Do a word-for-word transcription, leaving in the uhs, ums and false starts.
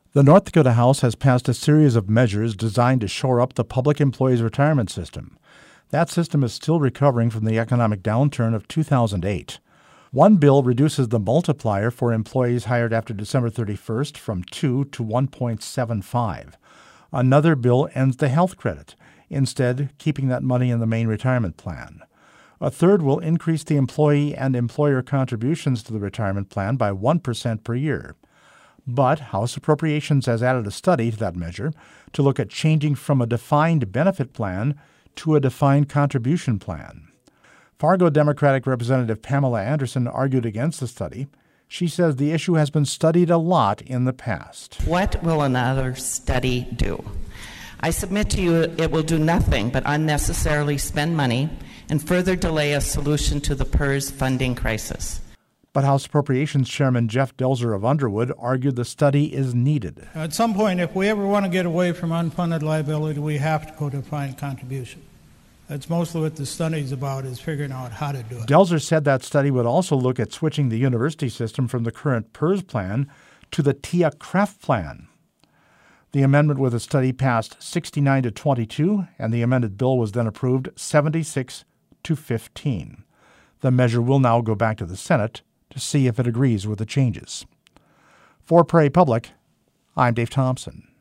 The North Dakota House has passed a series of measures designed to shore up the public employees' retirement system. That system is still recovering from the economic downturn of two thousand eight. One bill reduces the multiplier for employees hired after December thirty-first from two to one point seven five. Another bill ends the health credit, instead keeping that money in the main retirement plan. A third will increase the employee and employer contributions to the retirement plan by one percent per year. But House Appropriations has added a study to that measure to look at changing from a defined benefit plan to a defined contribution plan. Fargo Democratic Representative Pamela Anderson argued against the study. She says the issue has been studied a lot in the past. What will another study do? I submit to you it will do nothing but unnecessarily spend money and further delay a solution to the P E R S funding crisis. But House Appropriations Chairman Jeff Delzer of Underwood argued the study is needed. At some point, if we ever want to get away from unfunded liability, we have to go to defined contribution. That's mostly what the study is about, is figuring out how to do it. Delzer said that study would also look at switching the university system from the current P E R S plan to the T I A C R E F plan. The amendment with the study passed sixty-nine to twenty-two, and the amended bill was then approved seventy-six to fifteen. The measure will now go back to the Senate to see if it agrees with the changes. For Prairie Public, I'm Dave Thompson.